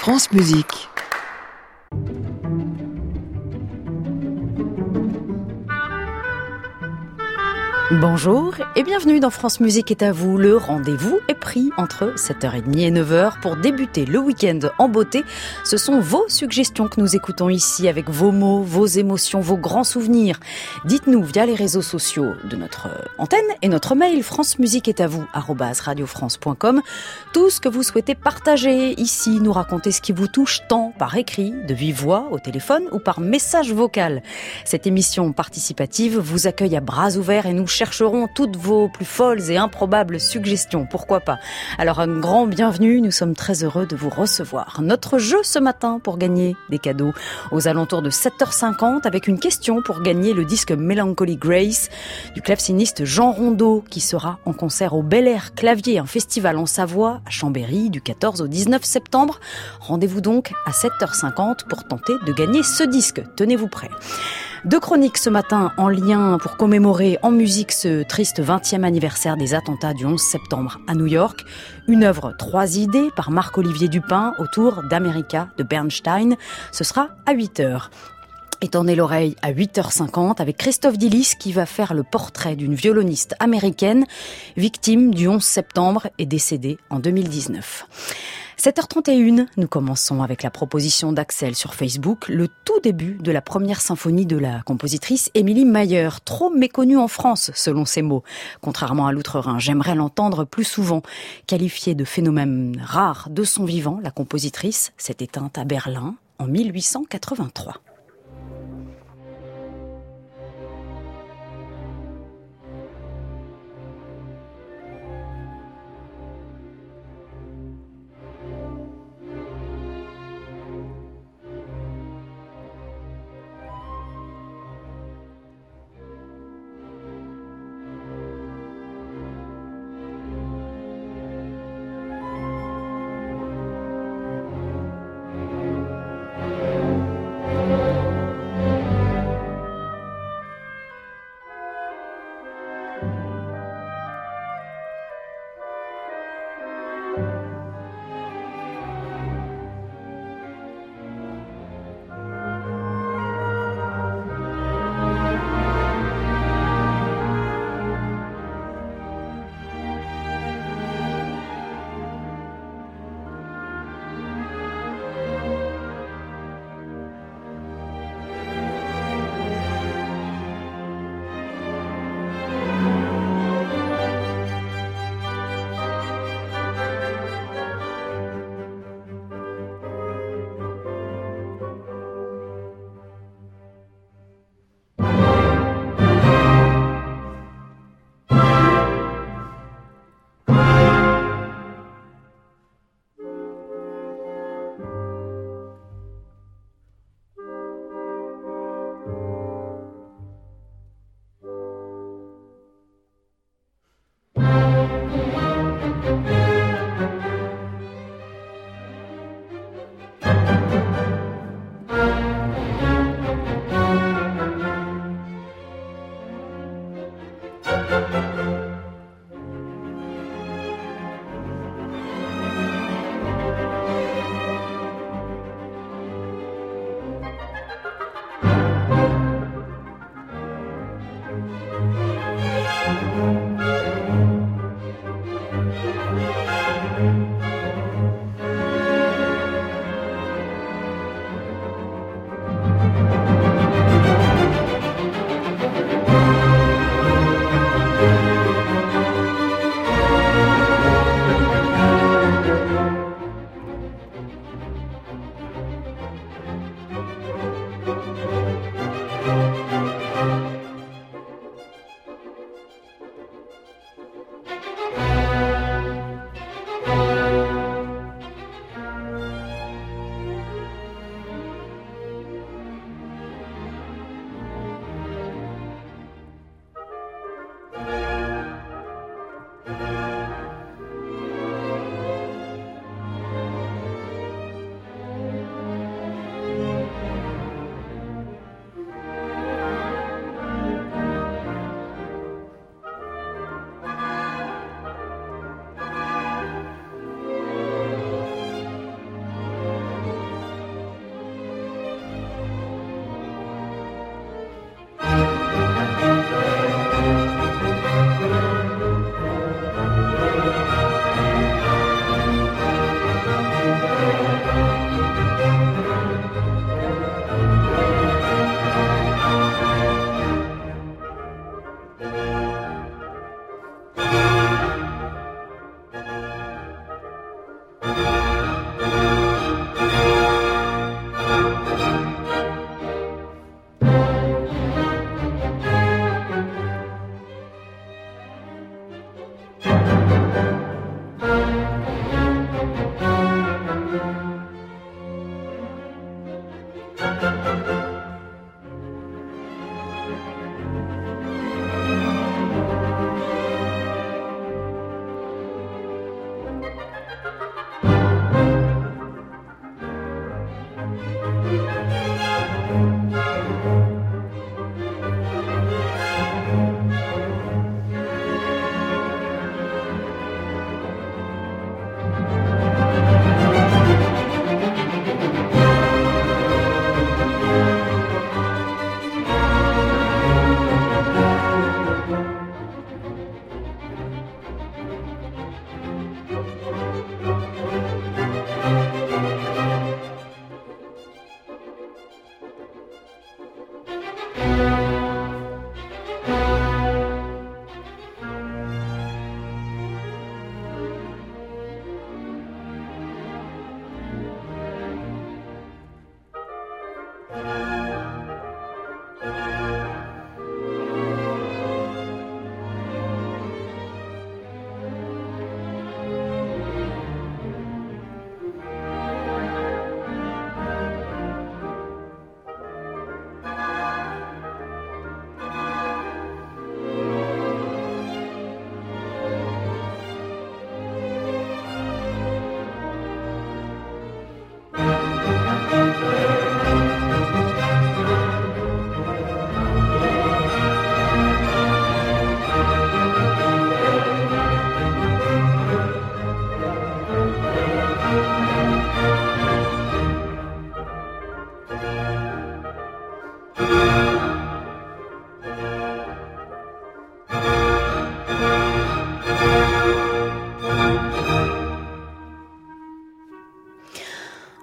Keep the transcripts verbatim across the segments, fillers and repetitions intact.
France Musique. Bonjour et bienvenue dans France Musique est à vous. Le rendez-vous est pris entre sept heures trente et neuf heures pour débuter le week-end en beauté. Ce sont vos suggestions que nous écoutons ici avec vos mots, vos émotions, vos grands souvenirs. Dites-nous via les réseaux sociaux de notre antenne et notre mail francemusique est à vous arobase radiofrance point com tout ce que vous souhaitez partager ici, nous raconter ce qui vous touche tant par écrit, de vive voix, au téléphone ou par message vocal. Cette émission participative vous accueille à bras ouverts et nous chercherons toutes vos plus folles et improbables suggestions, pourquoi pas. Alors un grand bienvenue, nous sommes très heureux de vous recevoir. Notre jeu ce matin pour gagner des cadeaux aux alentours de sept heures cinquante avec une question pour gagner le disque Melancholy Grace du claveciniste Jean Rondeau qui sera en concert au Bel Air Clavier, un festival en Savoie à Chambéry du quatorze au dix-neuf septembre. Rendez-vous donc à sept heures cinquante pour tenter de gagner ce disque. Tenez-vous prêts. Deux chroniques ce matin en lien pour commémorer en musique ce triste vingtième anniversaire des attentats du onze septembre à New York. Une œuvre Trois idées par Marc-Olivier Dupin autour d'America de Bernstein. Ce sera à huit heures. Et tendez l'oreille à huit heures cinquante avec Christophe Dillis qui va faire le portrait d'une violoniste américaine victime du onze septembre et décédée en deux mille dix-neuf. sept heures trente et une, nous commençons avec la proposition d'Axel sur Facebook, le tout début de la première symphonie de la compositrice Émilie Mayer, trop méconnue en France selon ses mots. Contrairement à l'outre-Rhin, j'aimerais l'entendre plus souvent. Qualifiée de phénomène rare de son vivant, la compositrice s'est éteinte à Berlin en mille huit cent quatre-vingt-trois. Thank you.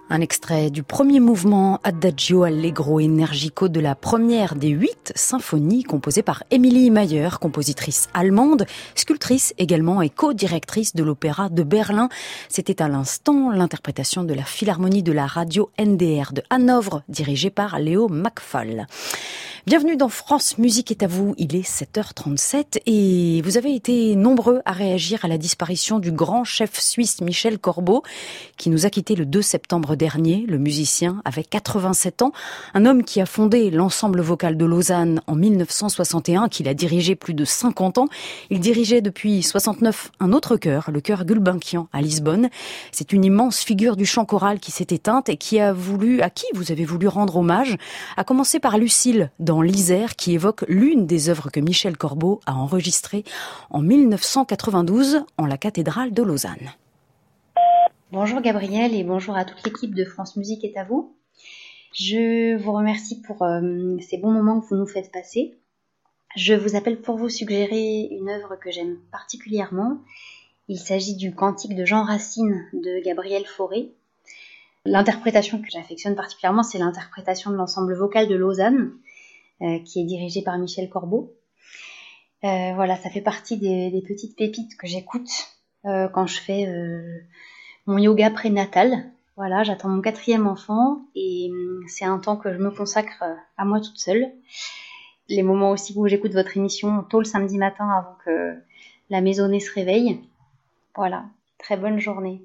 Un extrait du premier mouvement Adagio Allegro Energico de la première des huit symphonies composées par Emilie Mayer, compositrice allemande, sculptrice également et co-directrice de l'Opéra de Berlin. C'était à l'instant l'interprétation de la Philharmonie de la radio N D R de Hanovre, dirigée par Léo Macfall. Bienvenue dans France Musique est à vous, il est sept heures trente-sept et vous avez été nombreux à réagir à la disparition du grand chef suisse Michel Corbeau qui nous a quittés le deux septembre dernier. Le musicien avait quatre-vingt-sept ans, un homme qui a fondé l'ensemble vocal de Lausanne en mille neuf cent soixante et un, qu'il a dirigé plus de cinquante ans. Il dirigeait depuis soixante-neuf un autre chœur, le chœur Gulbenkian à Lisbonne. C'est une immense figure du chant choral qui s'est éteinte et qui a voulu, à qui vous avez voulu rendre hommage, à commencer par Lucille dans l'Isère, qui évoque l'une des œuvres que Michel Corbeau a enregistrées en mille neuf cent quatre-vingt-douze en la cathédrale de Lausanne. Bonjour Gabriel et bonjour à toute l'équipe de France Musique est à vous. Je vous remercie pour euh, ces bons moments que vous nous faites passer. Je vous appelle pour vous suggérer une œuvre que j'aime particulièrement. Il s'agit du Cantique de Jean Racine de Gabriel Fauré. L'interprétation que j'affectionne particulièrement, c'est l'interprétation de l'ensemble vocal de Lausanne, euh, qui est dirigé par Michel Corbeau. Euh, voilà, ça fait partie des, des petites pépites que j'écoute euh, quand je fais euh, mon yoga prénatal. Voilà, j'attends mon quatrième enfant et euh, c'est un temps que je me consacre euh, à moi toute seule. Les moments aussi où j'écoute votre émission tôt le samedi matin avant que la maisonnée se réveille. Voilà, très bonne journée.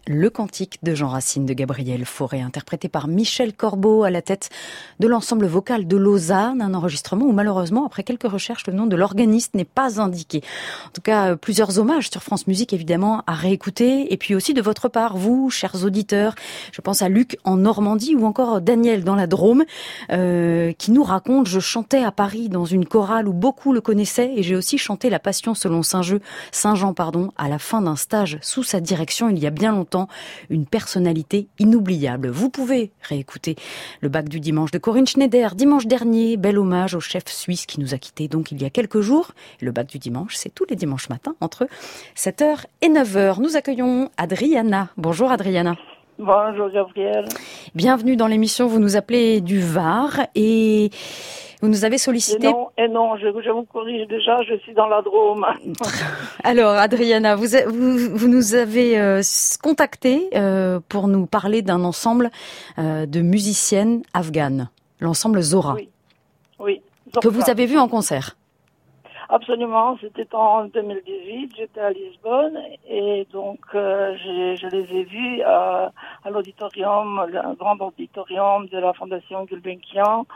Le Cantique de Jean Racine de Gabriel Fauré, interprété par Michel Corbeau à la tête de l'ensemble vocal de Lausanne, un enregistrement où malheureusement, après quelques recherches, le nom de l'organiste n'est pas indiqué. En tout cas, plusieurs hommages sur France Musique, évidemment, à réécouter, et puis aussi de votre part, vous, chers auditeurs, je pense à Luc en Normandie ou encore Daniel dans la Drôme, euh, qui nous raconte « Je chantais à Paris dans une chorale où beaucoup le connaissaient et j'ai aussi chanté la Passion selon Saint-Jean, Saint-Jean, pardon, à la fin d'un stage sous sa direction il y a bien longtemps. Une personnalité inoubliable. Vous pouvez réécouter le bac du dimanche de Corinne Schneider. Dimanche dernier, bel hommage au chef suisse qui nous a quittés donc il y a quelques jours. Le bac du dimanche, c'est tous les dimanches matins entre sept heures et neuf heures. Nous accueillons Adriana. Bonjour Adriana. Bonjour Gabriel. Bienvenue dans l'émission. Vous nous appelez du Var et vous nous avez sollicité... Et non, et non je, je vous corrige déjà, je suis dans la Drôme. Alors, Adriana, vous, vous, vous nous avez euh, contacté euh, pour nous parler d'un ensemble euh, de musiciennes afghanes, l'ensemble Zora. Oui, oui. Zorka. Que vous avez vu en concert. Absolument, c'était en deux mille dix-huit, j'étais à Lisbonne et donc euh, je, je les ai vus à, à l'auditorium, le grand auditorium de la Fondation Gulbenkian.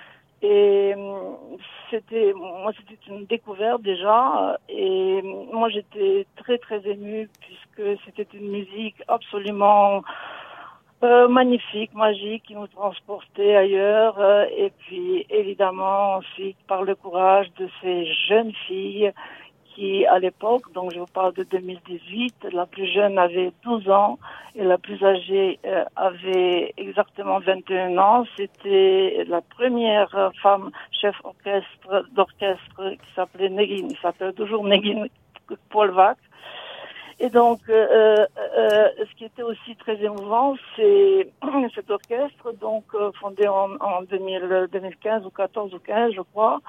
Et c'était, moi c'était une découverte déjà, et moi j'étais très très émue puisque c'était une musique absolument euh, magnifique, magique, qui nous transportait ailleurs, euh, et puis évidemment ensuite par le courage de ces jeunes filles qui à l'époque, donc je vous parle de deux mille dix-huit, la plus jeune avait douze ans et la plus âgée euh, avait exactement vingt et un ans. C'était la première femme chef orchestre d'orchestre qui s'appelait Negin, il s'appelle toujours Negin Polvak. Et donc, euh, euh, ce qui était aussi très émouvant, c'est cet orchestre, donc euh, fondé en, en deux mille, deux mille quinze ou quatorze ou quinze, je crois,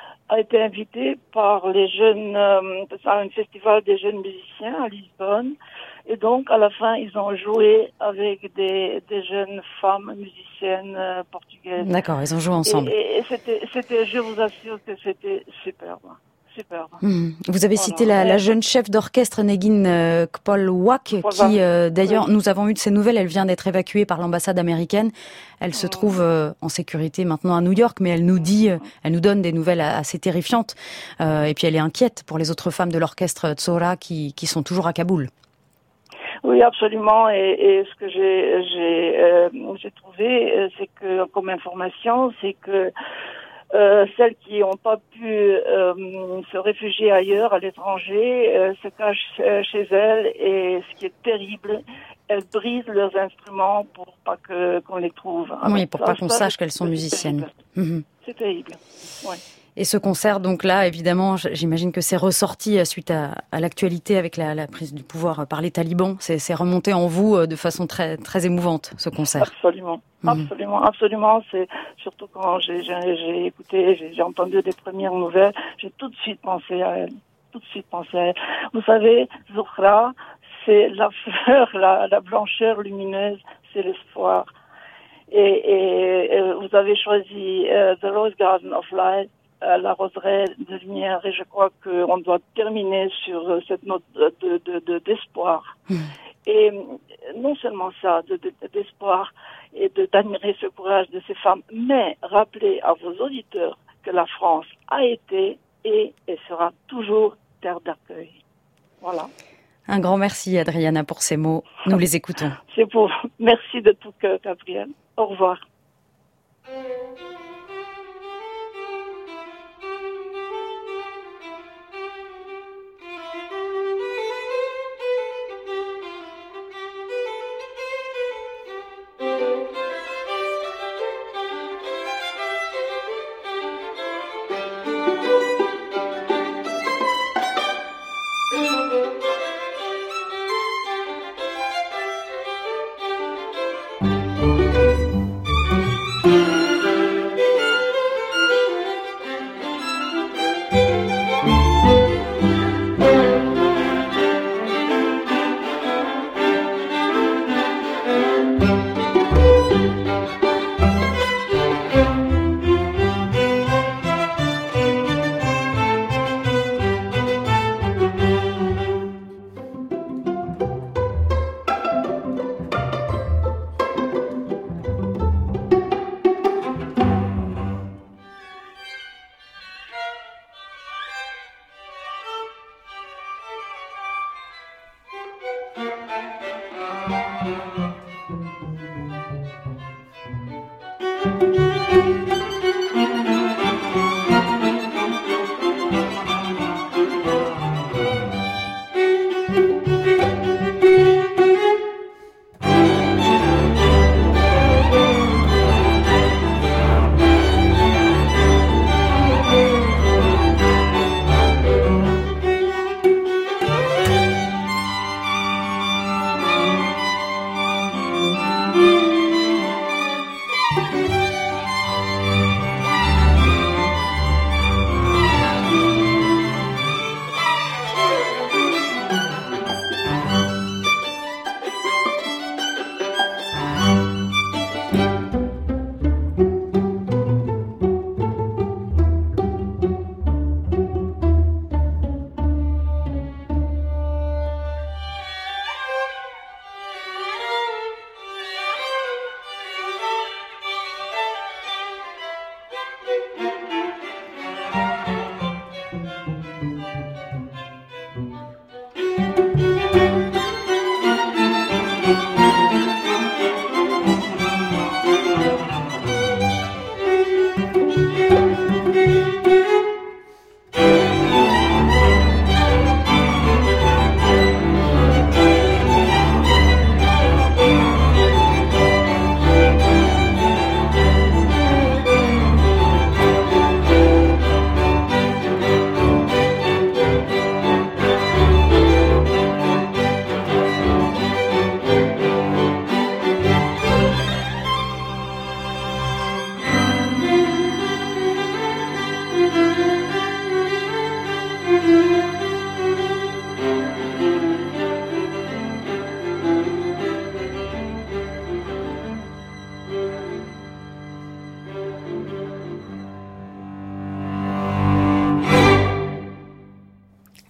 a été invité par les jeunes, euh, à un festival des jeunes musiciens à Lisbonne. Et donc, à la fin, ils ont joué avec des, des jeunes femmes musiciennes euh, portugaises. D'accord, ils ont joué ensemble. Et, et, et c'était, c'était, je vous assure que c'était superbe. Superbe. Mmh. Vous avez cité voilà. la, la jeune chef d'orchestre Negin euh, Kpolwak, qui euh, d'ailleurs, oui. nous avons eu de ses nouvelles, elle vient d'être évacuée par l'ambassade américaine. Elle mmh. se trouve euh, en sécurité maintenant à New York, mais elle nous dit, euh, elle nous donne des nouvelles assez terrifiantes. Euh, et puis elle est inquiète pour les autres femmes de l'orchestre Zora qui, qui sont toujours à Kaboul. Oui, absolument. Et, et ce que j'ai, j'ai, euh, j'ai trouvé, c'est que, comme information, c'est que Euh, celles qui n'ont pas pu euh, se réfugier ailleurs, à l'étranger, euh, se cachent euh, chez elles et ce qui est terrible, elles brisent leurs instruments pour pas que qu'on les trouve. Alors, oui, pour ça, pas qu'on ça, sache qu'elles sont musiciennes. Terrible. Mmh. C'est terrible. Ouais. Et ce concert, donc là, évidemment, j'imagine que c'est ressorti suite à, à l'actualité avec la, la prise du pouvoir par les talibans. C'est, c'est remonté en vous de façon très, très émouvante, ce concert. Absolument, mmh. absolument, absolument. C'est surtout quand j'ai, j'ai, j'ai écouté, j'ai, j'ai entendu des premières nouvelles, j'ai tout de suite pensé à elle. Tout de suite pensé à elle. Vous savez, Zohra, c'est la fleur, la, la blancheur lumineuse, c'est l'espoir. Et, et, et vous avez choisi uh, The Rose Garden of Light, la roseraie de lumière, et je crois qu'on doit terminer sur cette note de, de, de, d'espoir. Mmh. Et non seulement ça, de, de, d'espoir et de, d'admirer ce courage de ces femmes, mais rappeler à vos auditeurs que la France a été et, et sera toujours terre d'accueil. Voilà. Un grand merci, Adriana, pour ces mots. Nous les écoutons. C'est pour. Merci de tout cœur, Gabriel. Au revoir.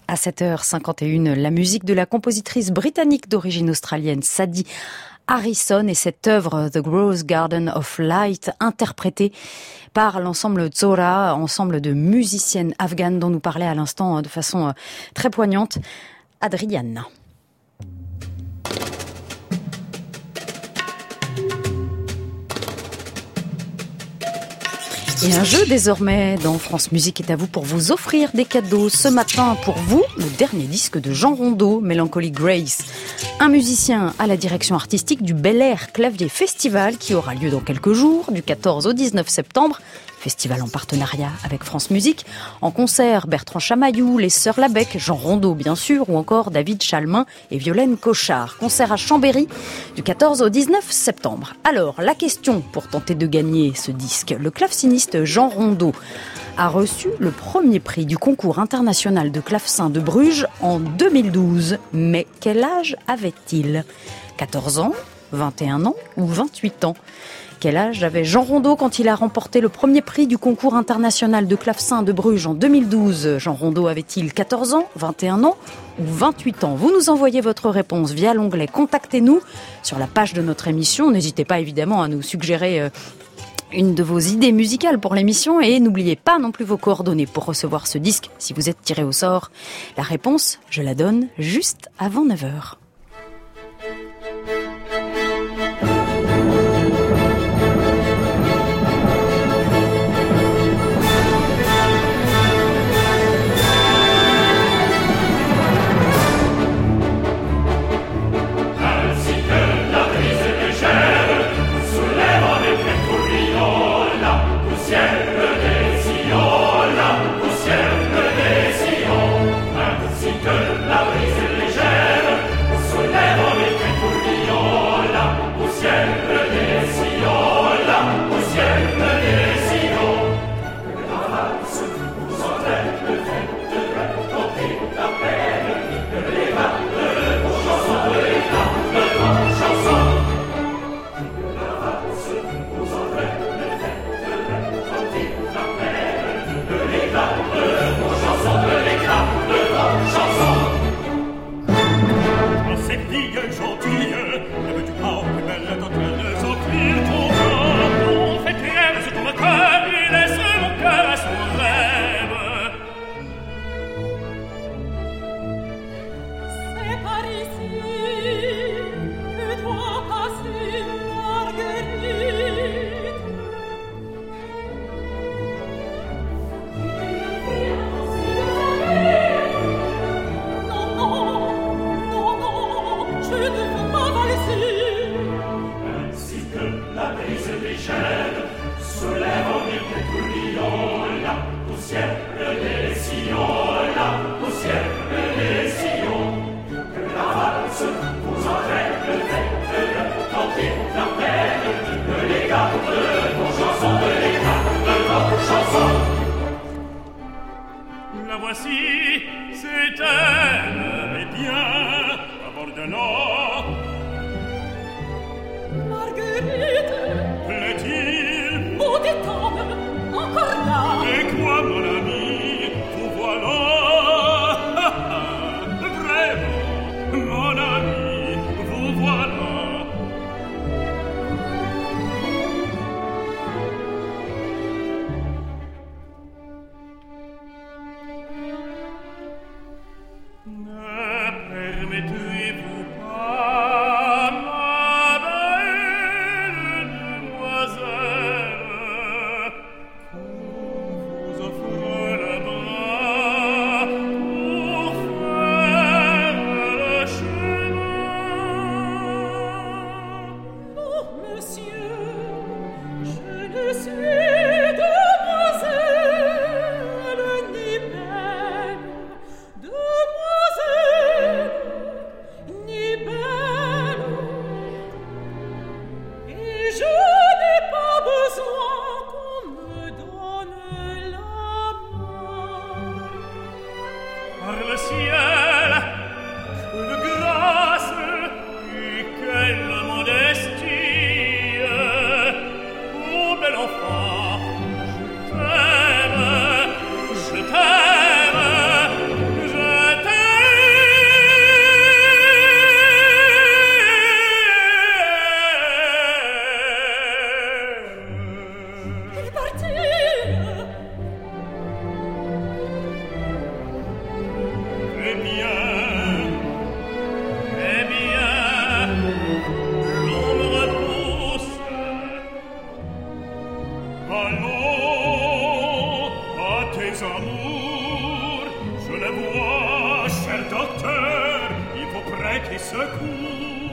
À sept heures cinquante et une, la musique de la compositrice britannique d'origine australienne Sadie Harrison et cette œuvre The Rose Garden of Light interprétée par l'ensemble Zora, ensemble de musiciennes afghanes dont nous parlait à l'instant de façon très poignante Adriana. Et un jeu désormais dans France Musique est à vous pour vous offrir des cadeaux. Ce matin, pour vous, le dernier disque de Jean Rondeau, Melancholy Grace. Un musicien à la direction artistique du Bel Air Clavier Festival qui aura lieu dans quelques jours, du quatorze au dix-neuf septembre. Festival en partenariat avec France Musique. En concert, Bertrand Chamaillou, les Sœurs Labec, Jean Rondeau bien sûr, ou encore David Chalmin et Violaine Cochard. Concert à Chambéry du quatorze au dix-neuf septembre. Alors, la question pour tenter de gagner ce disque. Le claveciniste Jean Rondeau a reçu le premier prix du concours international de clavecin de Bruges en deux mille douze. Mais quel âge avait-il ? quatorze ans, vingt et un ans ou vingt-huit ans ? Quel âge avait Jean Rondeau quand il a remporté le premier prix du concours international de clavecin de Bruges en deux mille douze ? Jean Rondeau avait-il quatorze ans, vingt et un ans ou vingt-huit ans ? Vous nous envoyez votre réponse via l'onglet « Contactez-nous » sur la page de notre émission. N'hésitez pas évidemment à nous suggérer euh, une de vos idées musicales pour l'émission et n'oubliez pas non plus vos coordonnées pour recevoir ce disque si vous êtes tiré au sort. La réponse, je la donne juste avant neuf heures. Je t'aime, je amour. Je le vois, cher docteur, il faut prêter secours.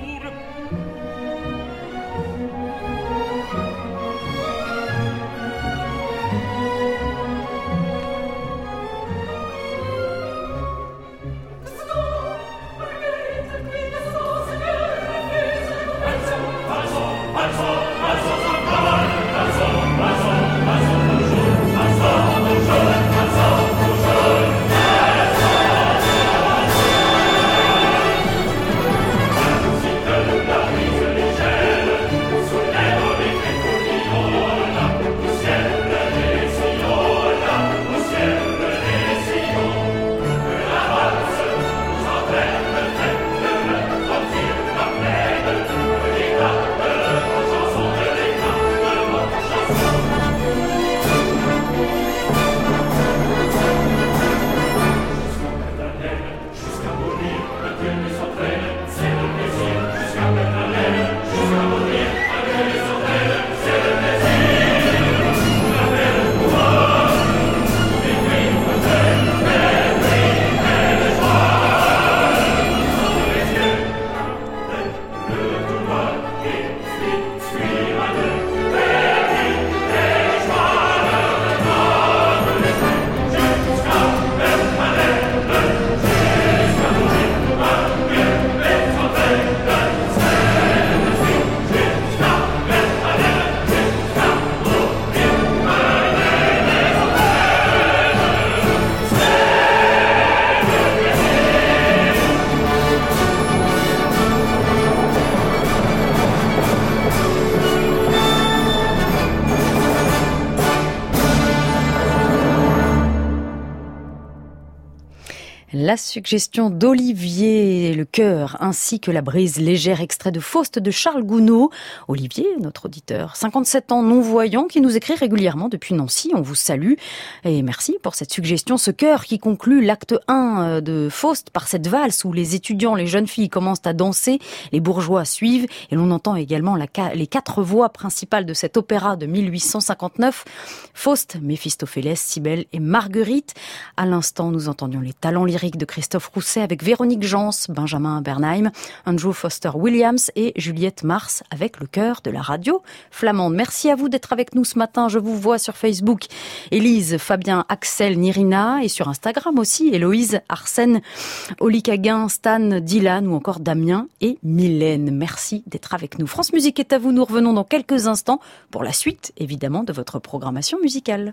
La suggestion d'Olivier, le cœur, ainsi que la brise légère, extrait de Faust de Charles Gounod. Olivier, notre auditeur, cinquante-sept ans, non-voyant, qui nous écrit régulièrement depuis Nancy. On vous salue et merci pour cette suggestion. Ce cœur qui conclut l'acte un de Faust par cette valse où les étudiants, les jeunes filles commencent à danser, les bourgeois suivent et l'on entend également la, les quatre voix principales de cet opéra de mille huit cent cinquante-neuf. Faust, Méphistophélès, Cybèle et Marguerite. À l'instant, nous entendions les talents lyriques de Christophe Rousset avec Véronique Jans, Benjamin Bernheim, Andrew Foster Williams et Juliette Mars avec le chœur de la radio flamande. Merci à vous d'être avec nous ce matin. Je vous vois sur Facebook. Élise, Fabien, Axel, Nirina et sur Instagram aussi. Héloïse, Arsène, Oli Caguin, Stan, Dylan ou encore Damien et Mylène. Merci d'être avec nous. France Musique est à vous. Nous revenons dans quelques instants pour la suite, évidemment, de votre programmation musicale.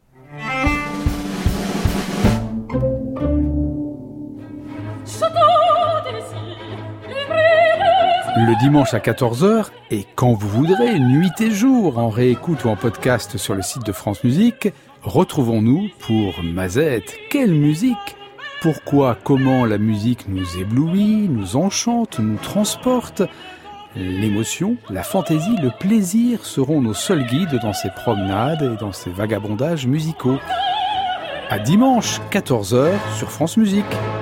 Le dimanche à quatorze heures, et quand vous voudrez, nuit et jour, en réécoute ou en podcast sur le site de France Musique, retrouvons-nous pour Mazette. Quelle musique! Pourquoi, comment la musique nous éblouit, nous enchante, nous transporte? L'émotion, la fantaisie, le plaisir seront nos seuls guides dans ces promenades et dans ces vagabondages musicaux. À dimanche, quatorze heures, sur France Musique.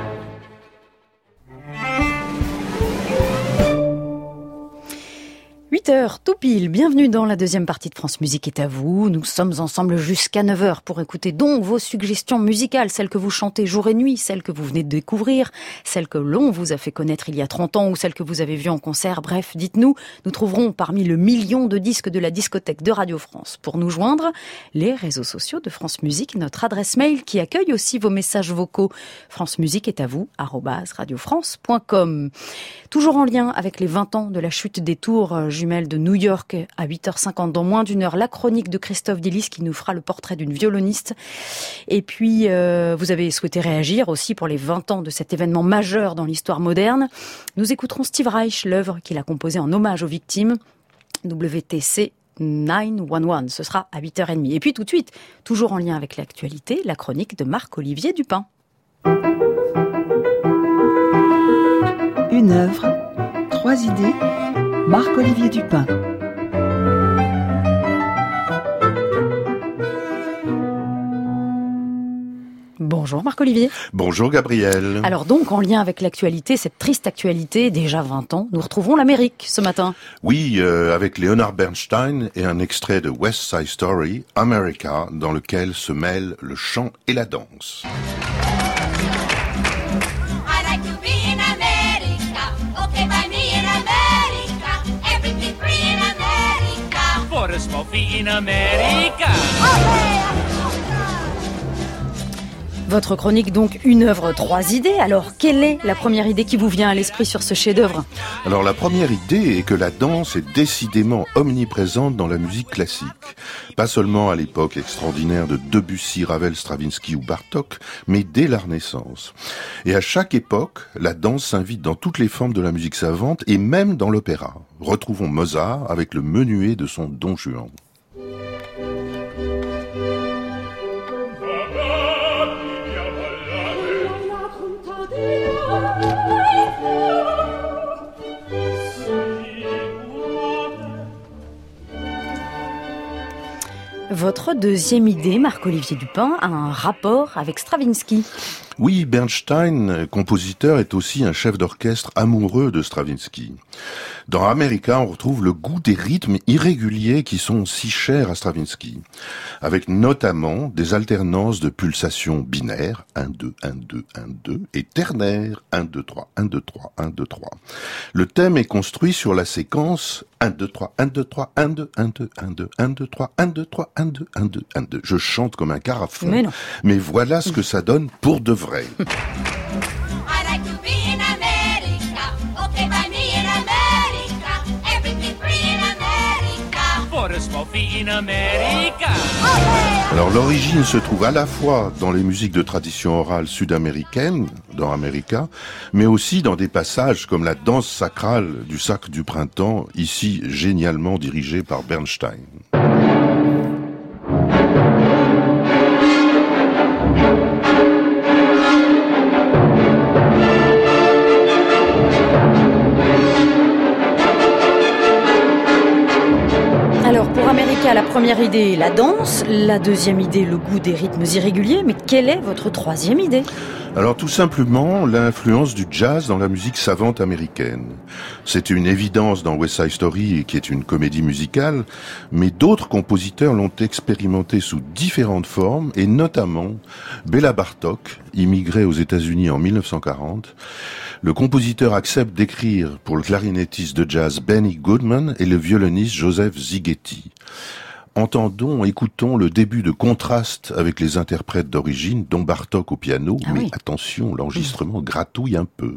huit heures, tout pile. Bienvenue dans la deuxième partie de France Musique est à vous. Nous sommes ensemble jusqu'à neuf heures pour écouter donc vos suggestions musicales, celles que vous chantez jour et nuit, celles que vous venez de découvrir, celles que l'on vous a fait connaître il y a trente ans ou celles que vous avez vues en concert. Bref, dites-nous, nous trouverons parmi le million de disques de la discothèque de Radio France. Pour nous joindre, les réseaux sociaux de France Musique, notre adresse mail qui accueille aussi vos messages vocaux. France Musique est à vous, arobase radiofrance point com. Toujours en lien avec les vingt ans de la chute des tours jumelles de New York à huit heures cinquante, dans moins d'une heure, la chronique de Christophe Dillis qui nous fera le portrait d'une violoniste. Et puis, euh, vous avez souhaité réagir aussi pour les vingt ans de cet événement majeur dans l'histoire moderne. Nous écouterons Steve Reich, l'œuvre qu'il a composée en hommage aux victimes, W T C neuf cent onze. Ce sera à huit heures trente. Et puis tout de suite, toujours en lien avec l'actualité, la chronique de Marc-Olivier Dupin. Une œuvre, trois idées, Marc-Olivier Dupin. Bonjour Marc-Olivier. Bonjour Gabriel. Alors donc, en lien avec l'actualité, cette triste actualité, déjà vingt ans, nous retrouvons l'Amérique ce matin. Oui, euh, avec Leonard Bernstein et un extrait de West Side Story, America, dans lequel se mêlent le chant et la danse. I like to be in America, okay by me in America, everything free in America. For a small fee in America. Votre chronique donc, une œuvre, trois idées. Alors, quelle est la première idée qui vous vient à l'esprit sur ce chef-d'œuvre ? Alors la première idée est que la danse est décidément omniprésente dans la musique classique. Pas seulement à l'époque extraordinaire de Debussy, Ravel, Stravinsky ou Bartók, mais dès la Renaissance. Et à chaque époque, la danse s'invite dans toutes les formes de la musique savante et même dans l'opéra. Retrouvons Mozart avec le menuet de son Don Juan. Votre deuxième idée, Marc-Olivier Dupin, a un rapport avec Stravinsky. Oui, Bernstein, compositeur, est aussi un chef d'orchestre amoureux de Stravinsky. Dans America, on retrouve le goût des rythmes irréguliers qui sont si chers à Stravinsky, avec notamment des alternances de pulsations binaires, un deux, un deux, un deux, et ternaires, un deux trois, un deux trois, un deux trois. Le thème est construit sur la séquence un deux trois, un deux trois, un deux, un deux, un deux, un deux trois, un deux trois, un deux, un deux, un deux. Je chante comme un carafon, mais, mais voilà ce que ça donne pour de vrai. I like to be in America, okay by me in America, everything free in America. For a small fee in America. Alors l'origine se trouve à la fois dans les musiques de tradition orale sud-américaine, dans America, mais aussi dans des passages comme la danse sacrale du Sacre du Printemps, ici génialement dirigée par Bernstein. La première idée, la danse. La deuxième idée, le goût des rythmes irréguliers. Mais quelle est votre troisième idée ? Alors tout simplement, l'influence du jazz dans la musique savante américaine. C'est une évidence dans West Side Story, qui est une comédie musicale, mais d'autres compositeurs l'ont expérimenté sous différentes formes, et notamment Béla Bartók, immigré aux États-Unis en mille neuf cent quarante. Le compositeur accepte d'écrire pour le clarinettiste de jazz Benny Goodman et le violoniste Joseph Szigeti. Entendons, écoutons le début de contraste avec les interprètes d'origine, dont Bartók au piano, ah mais oui. attention, l'enregistrement gratouille un peu.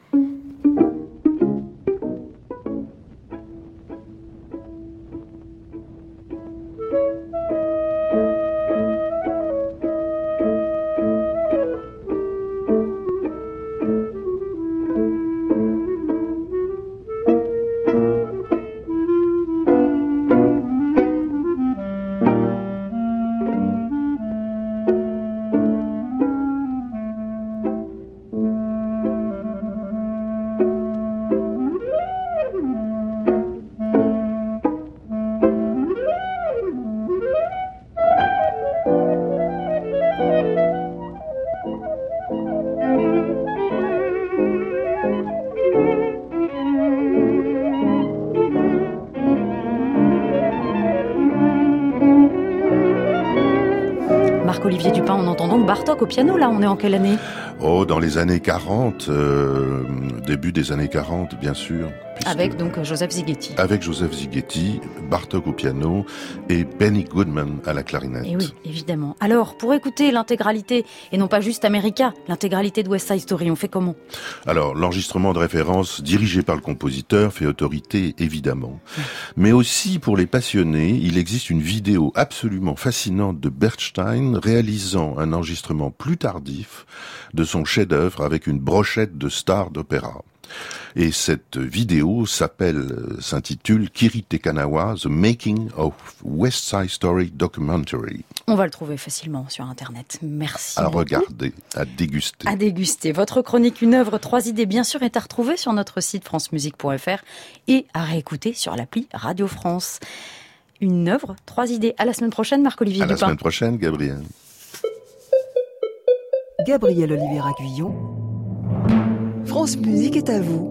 Marc-Olivier Dupin, on entend donc Bartók au piano, là, on est en quelle année ? Oh, dans les années quarante, euh, début des années quarante, bien sûr. Avec donc Joseph Szigeti. Avec Joseph Szigeti, Bartók au piano et Benny Goodman à la clarinette. Et oui, évidemment. Alors, pour écouter l'intégralité, et non pas juste America, l'intégralité de West Side Story, on fait comment ? Alors, l'enregistrement de référence dirigé par le compositeur fait autorité, évidemment. Mmh. Mais aussi, pour les passionnés, il existe une vidéo absolument fascinante de Bernstein réalisant un enregistrement plus tardif de son chef-d'œuvre avec une brochette de stars d'opéra. Et cette vidéo s'appelle, s'intitule Kiri Te Kanawa, The Making of West Side Story Documentary. On va le trouver facilement sur Internet. Merci. À beaucoup. regarder, à déguster. À déguster. Votre chronique Une œuvre, trois idées, bien sûr, est à retrouver sur notre site francemusique point f r et à réécouter sur l'appli Radio France. Une œuvre, trois idées. À la semaine prochaine, Marc-Olivier Dupin. À la semaine prochaine, Gabriel. Gabriel Olivier-Aguillon. France Musique est à vous.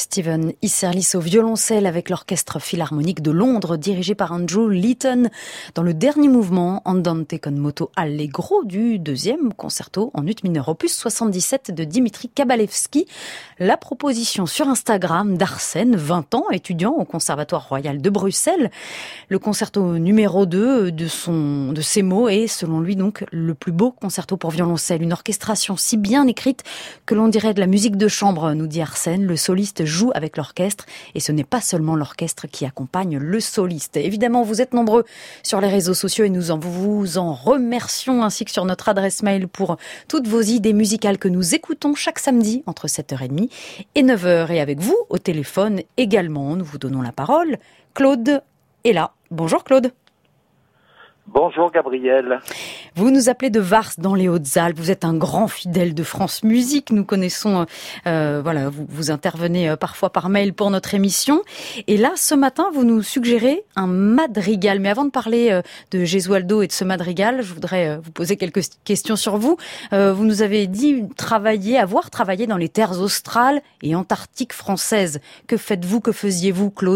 Stephen Isserlis au violoncelle avec l'Orchestre Philharmonique de Londres dirigé par Andrew Litton dans le dernier mouvement Andante con moto allegro du deuxième concerto en ut mineur opus soixante-dix-sept de Dimitri Kabalevski. La proposition sur Instagram d'Arsène, vingt ans, étudiant au Conservatoire Royal de Bruxelles. Le concerto numéro deux de son, de ses mots est selon lui donc le plus beau concerto pour violoncelle. Une orchestration si bien écrite que l'on dirait de la musique de chambre, nous dit Arsène. Le soliste joue avec l'orchestre et ce n'est pas seulement l'orchestre qui accompagne le soliste. Évidemment, vous êtes nombreux sur les réseaux sociaux et nous en, vous en remercions, ainsi que sur notre adresse mail pour toutes vos idées musicales que nous écoutons chaque samedi entre sept heures trente et neuf heures. Et avec vous, au téléphone également, nous vous donnons la parole. Claude est là. Bonjour Claude. Bonjour Gabriel. Vous nous appelez de Vars dans les Hautes-Alpes. Vous êtes un grand fidèle de France Musique. Nous connaissons, euh, voilà, vous, vous intervenez euh, parfois par mail pour notre émission. Et là, ce matin, vous nous suggérez un madrigal. Mais avant de parler euh, de Gesualdo et de ce madrigal, je voudrais euh, vous poser quelques questions sur vous. Euh, vous nous avez dit travailler, avoir travaillé dans les terres australes et antarctiques françaises. Que faites-vous, que faisiez-vous, Claude ?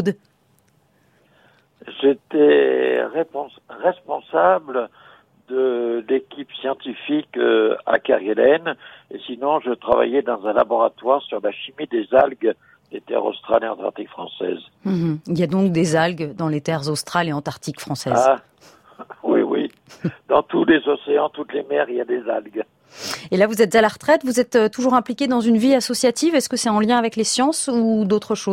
J'étais répons- responsable de l'équipe scientifique euh, à Kerguelen, et sinon je travaillais dans un laboratoire sur la chimie des algues des terres australes et antarctiques françaises. Mmh. Il y a donc des algues dans les terres australes et antarctiques françaises. Ah, oui, oui. Dans tous les océans, toutes les mers, il y a des algues. Et là, vous êtes à la retraite, vous êtes toujours impliqué dans une vie associative. Est-ce que c'est en lien avec les sciences ou d'autres choses ?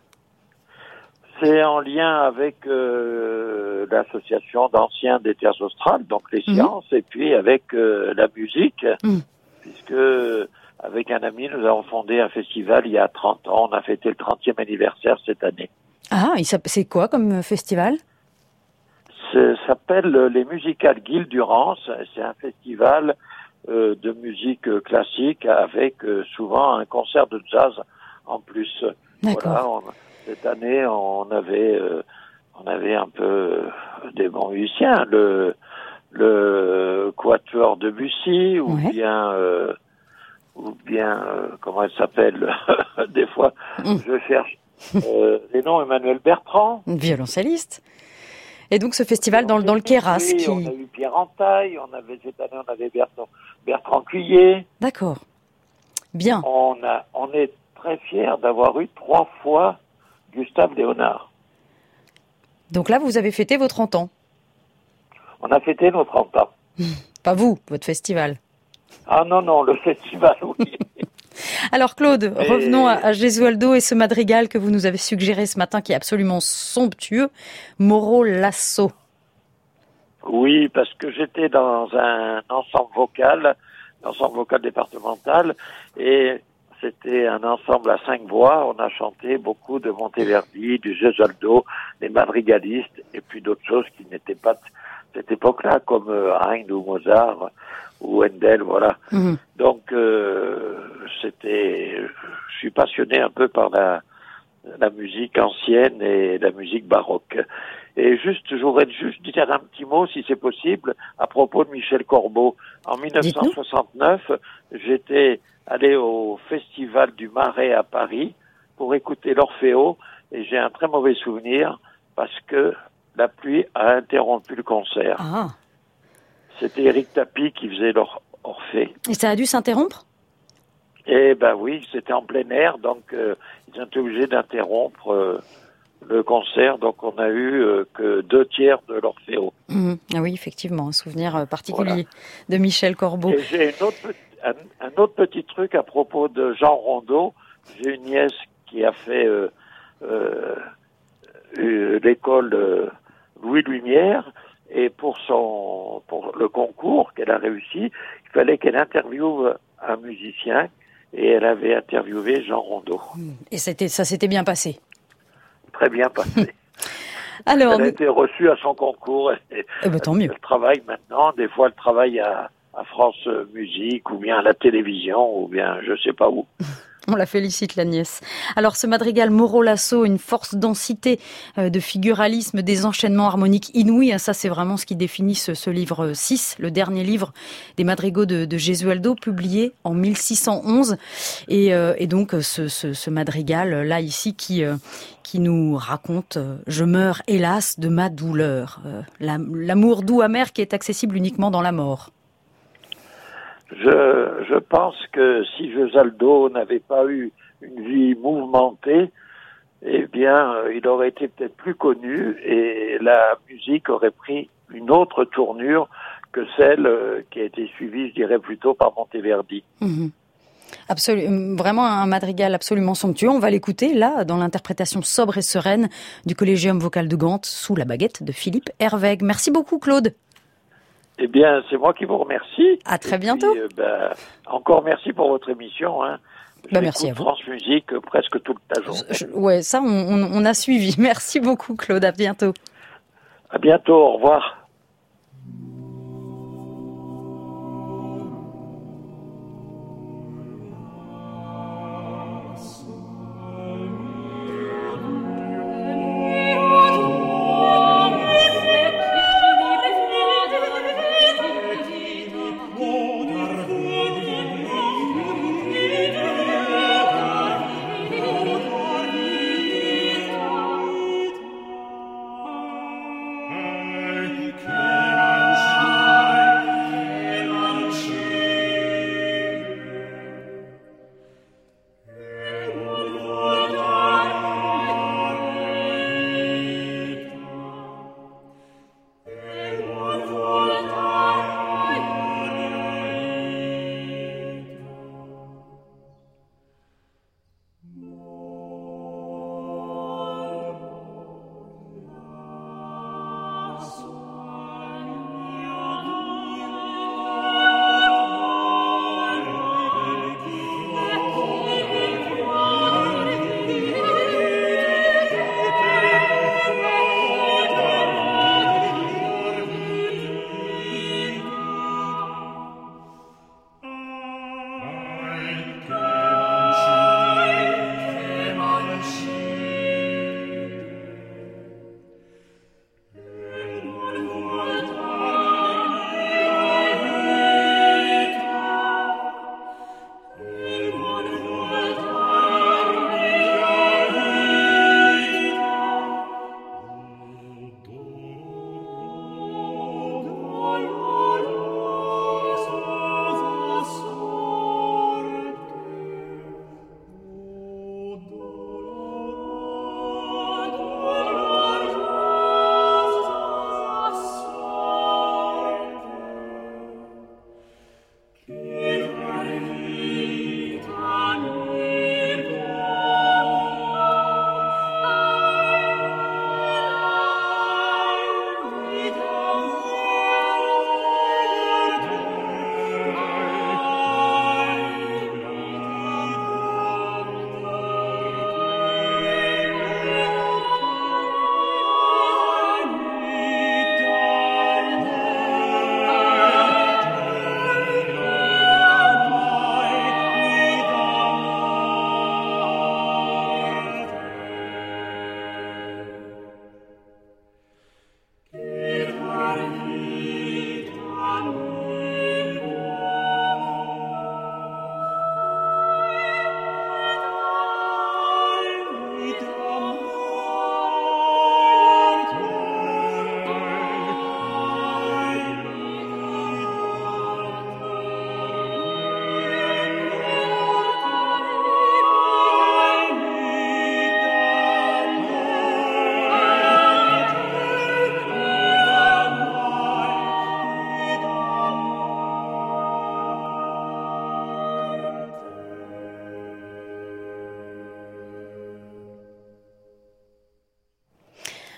C'est en lien avec euh, l'association d'anciens des terres australes, donc les mmh. sciences, et puis avec euh, la musique, mmh. puisque avec un ami, nous avons fondé un festival il y a trente ans. On a fêté le trentième anniversaire cette année. Ah, c'est quoi comme festival ? Ça s'appelle les Musicales Guildes Durance. C'est un festival euh, de musique classique avec euh, souvent un concert de jazz en plus. D'accord. Voilà, on, cette année, on avait, euh, on avait un peu des bons musiciens, le, le Quatuor Debussy, ou ouais. bien, euh, ou bien, euh, comment elle s'appelle, des fois, mmh. je cherche euh, les noms, Emmanuel Bertrand. Violoncelliste. Et donc ce festival dans, dans le Queyras. Oui, qui... on a eu Pierre Entaille, on avait, cette année, on avait Bertrand, Bertrand Cuillet. D'accord. Bien. On a, on est très fiers d'avoir eu trois fois Gustave Léonard. Donc là, vous avez fêté vos trente ans. On a fêté nos trente ans. Pas vous, votre festival. Ah non, non, le festival, oui. Alors Claude, et... revenons à, à Gesualdo et ce madrigal que vous nous avez suggéré ce matin qui est absolument somptueux, Moro Lasso. Oui, parce que j'étais dans un ensemble vocal, un ensemble vocal départemental, et c'était un ensemble à cinq voix. On a chanté beaucoup de Monteverdi, du Gesualdo, des madrigalistes, et puis d'autres choses qui n'étaient pas de cette époque-là, comme Haydn ou Mozart ou Handel, voilà. Mmh. Donc, euh, c'était, je suis passionné un peu par la, la musique ancienne et la musique baroque. Et juste, j'aurais juste dire un petit mot, si c'est possible, à propos de Michel Corbeau. En dix-neuf cent soixante-neuf, j'étais allé au Festival du Marais à Paris pour écouter l'Orfeo, et j'ai un très mauvais souvenir parce que la pluie a interrompu le concert. Ah. C'était Éric Tapie qui faisait l'Orphée. Et ça a dû s'interrompre ? Eh ben oui, c'était en plein air, donc euh, ils ont été obligés d'interrompre euh, le concert. Donc on a eu euh, que deux tiers de l'Orfeo. Mmh. Ah oui, effectivement, un souvenir particulier voilà. de Michel Corbeau. Et j'ai une autre, un, un autre petit truc à propos de Jean Rondeau. J'ai une nièce qui a fait euh, euh, euh, l'école euh, Louis Lumière. Et pour son, pour le concours qu'elle a réussi, il fallait qu'elle interviewe un musicien, et elle avait interviewé Jean Rondeau. Et c'était, ça s'était bien passé. Très bien passé. Alors, elle a été reçue à son concours. Et eh ben, tant mieux. Elle travaille maintenant. Des fois, elle travaille à, à France Musique, ou bien à la télévision, ou bien je sais pas où. On la félicite, la nièce. Alors, ce madrigal Moreau Lasso, une force densité euh, de figuralisme, des enchaînements harmoniques inouïs. Ça, c'est vraiment ce qui définit ce, ce livre six, le dernier livre des madrigaux de, de Gesualdo, publié en mille six cent onze. Et, euh, et donc, ce, ce, ce madrigal, là, ici, qui, euh, qui nous raconte euh, « Je meurs, hélas, de ma douleur euh, ». L'amour doux amer qui est accessible uniquement dans la mort. Je, je pense que si Gesualdo n'avait pas eu une vie mouvementée, eh bien, il aurait été peut-être plus connu et la musique aurait pris une autre tournure que celle qui a été suivie, je dirais, plutôt par Monteverdi. Mmh. Absolument, vraiment un madrigal absolument somptueux. On va l'écouter là, dans l'interprétation sobre et sereine du Collégium vocal de Gand, sous la baguette de Philippe Herwegh. Merci beaucoup, Claude. Eh bien, c'est moi qui vous remercie. À très bientôt. Puis, euh, bah, encore merci pour votre émission. Hein. Bah, merci à vous. France Musique euh, presque toute la journée. Je, ouais, ça, on, on, on a suivi. Merci beaucoup, Claude. À bientôt. À bientôt. Au revoir.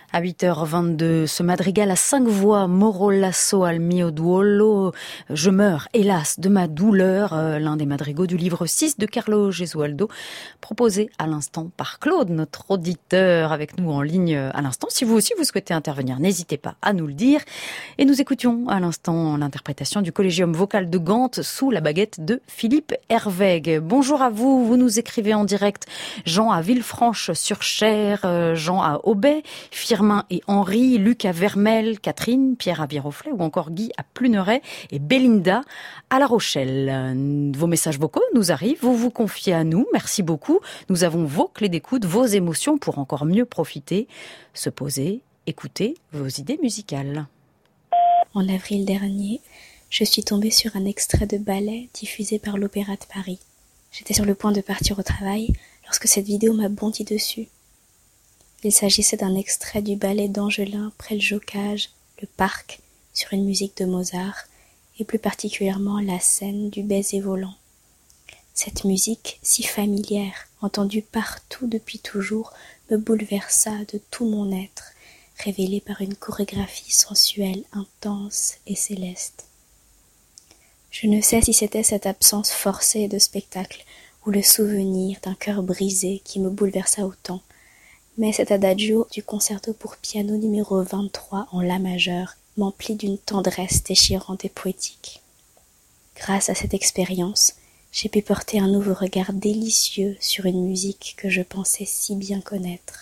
À huit heures vingt-deux, ce madrigal à cinq voix, Moro lasso al mio duolo, je meurs, hélas, de ma douleur, euh, l'un des madrigaux du livre six de Carlo Gesualdo, proposé à l'instant par Claude, notre auditeur, avec nous en ligne à l'instant. Si vous aussi vous souhaitez intervenir, n'hésitez pas à nous le dire. Et nous écoutions à l'instant l'interprétation du Collégium vocal de Gand sous la baguette de Philippe Herweg. Bonjour à vous, vous nous écrivez en direct, Jean à Villefranche-sur-Cher, euh, Jean à Aubais, Firmin et Henri, Luc à Vermel, Catherine, Pierre à Viroflay ou encore Guy à Pluneret et Belinda à La Rochelle. Vos messages vocaux nous arrivent, vous vous confiez à nous, merci beaucoup. Nous avons vos clés d'écoute, vos émotions pour encore mieux profiter, se poser, écouter vos idées musicales. En avril dernier, je suis tombée sur un extrait de ballet diffusé par l'Opéra de Paris. J'étais sur le point de partir au travail lorsque cette vidéo m'a bondi dessus. Il s'agissait d'un extrait du ballet d'Angelin près le Jocage, le parc, sur une musique de Mozart, et plus particulièrement la scène du baiser volant. Cette musique, si familière, entendue partout depuis toujours, me bouleversa de tout mon être, révélée par une chorégraphie sensuelle, intense et céleste. Je ne sais si c'était cette absence forcée de spectacle, ou le souvenir d'un cœur brisé qui me bouleversa autant, mais cet adagio du concerto pour piano numéro vingt-trois en la majeur m'emplit d'une tendresse déchirante et poétique. Grâce à cette expérience, j'ai pu porter un nouveau regard délicieux sur une musique que je pensais si bien connaître.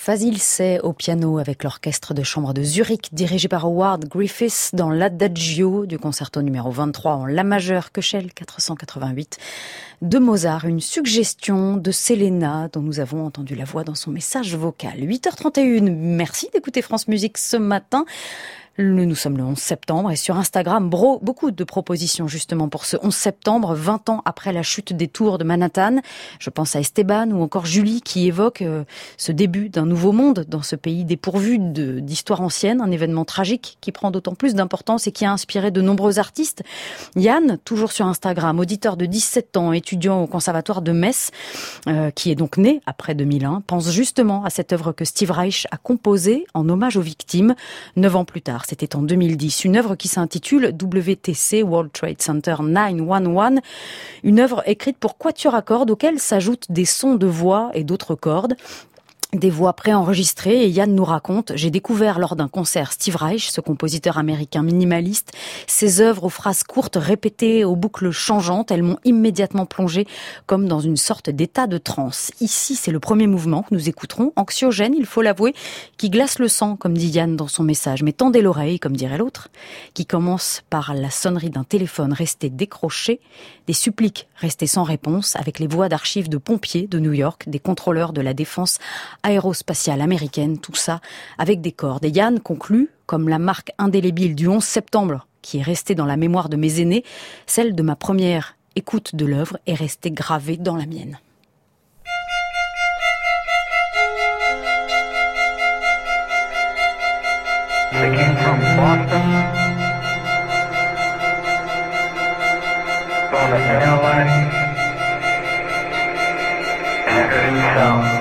Fazil Say au piano avec l'orchestre de chambre de Zurich dirigé par Howard Griffiths dans l'Adagio du concerto numéro vingt-trois en La majeure Köchel quatre cent quatre-vingt-huit de Mozart. Une suggestion de Selena dont nous avons entendu la voix dans son message vocal. huit heures trente et une, merci d'écouter France Musique ce matin. Nous sommes le onze septembre et sur Instagram, bro, beaucoup de propositions justement pour ce onze septembre, vingt ans après la chute des tours de Manhattan. Je pense à Esteban ou encore Julie qui évoque euh, ce début d'un nouveau monde dans ce pays dépourvu de, d'histoire ancienne, un événement tragique qui prend d'autant plus d'importance et qui a inspiré de nombreux artistes. Yann, toujours sur Instagram, auditeur de dix-sept ans, étudiant au conservatoire de Metz, euh, qui est donc né après deux mille un, pense justement à cette œuvre que Steve Reich a composée en hommage aux victimes, neuf ans plus tard. C'était en deux mille dix, une œuvre qui s'intitule W T C, World Trade Center neuf cent onze, une œuvre écrite pour quatuor à cordes auquel s'ajoutent des sons de voix et d'autres cordes. Des voix préenregistrées, et Yann nous raconte: j'ai découvert lors d'un concert Steve Reich, ce compositeur américain minimaliste, ses œuvres aux phrases courtes répétées, aux boucles changeantes. Elles m'ont immédiatement plongé comme dans une sorte d'état de transe. Ici, c'est le premier mouvement que nous écouterons, anxiogène, il faut l'avouer, qui glace le sang, comme dit Yann dans son message, mais tendez l'oreille, comme dirait l'autre, qui commence par la sonnerie d'un téléphone resté décroché, des suppliques restées sans réponse, avec les voix d'archives de pompiers de New York, des contrôleurs de la défense aérospatiale américaine, tout ça avec des cordes. Et Yann conclut, comme la marque indélébile du onze septembre, qui est restée dans la mémoire de mes aînés, celle de ma première écoute de l'œuvre est restée gravée dans la mienne. Speaking from Boston, from the airline, and I heard it sound.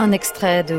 Un extrait de